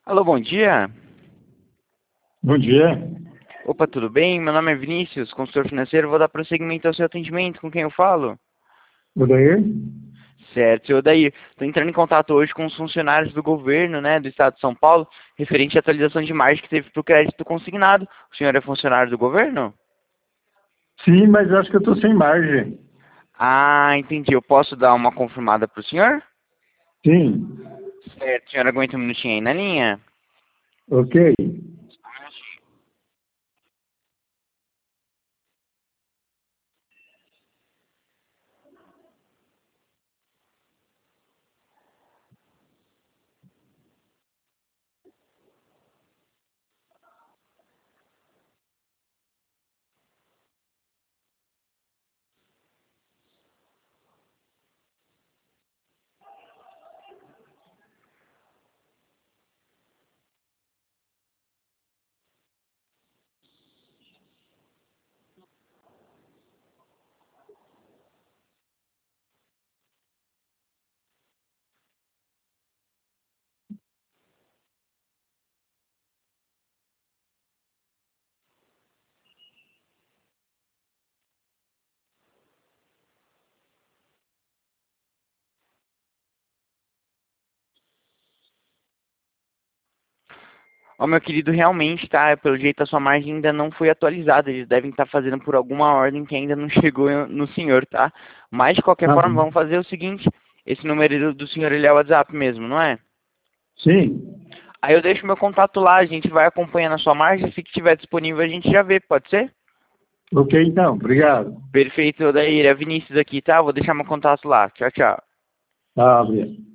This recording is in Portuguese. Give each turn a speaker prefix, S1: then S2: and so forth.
S1: Alô, bom dia.
S2: Bom dia.
S1: Opa, tudo bem? Meu nome é Vinícius, consultor financeiro. Vou dar prosseguimento ao seu atendimento. Com quem eu falo?
S2: Odair?
S1: Certo, senhor Odair. Estou entrando em contato hoje com os funcionários do governo, né, do estado de São Paulo, referente à atualização de margem que teve para o crédito consignado. O senhor é funcionário do governo?
S2: Sim, mas eu acho que eu estou sem margem.
S1: Ah, entendi. Eu posso dar uma confirmada para o senhor?
S2: Sim,
S1: Certo, o senhor aguenta um minutinho aí na linha?
S2: ok.
S1: Ó, meu querido, realmente, tá? Pelo jeito a sua margem ainda não foi atualizada. Eles devem estar fazendo por alguma ordem que ainda não chegou no senhor, tá? Mas, de qualquer
S2: Ah,
S1: forma, vamos fazer o seguinte. Esse número do senhor, ele é o WhatsApp mesmo, não é?
S2: sim,
S1: Aí eu deixo meu contato lá, a gente vai acompanhando a sua margem. Se estiver disponível, a gente já vê, pode ser?
S2: ok então, obrigado.
S1: Perfeito, Odair. É Vinícius aqui, tá? Vou deixar meu contato lá. Tchau, tchau.
S2: Tá, obrigado.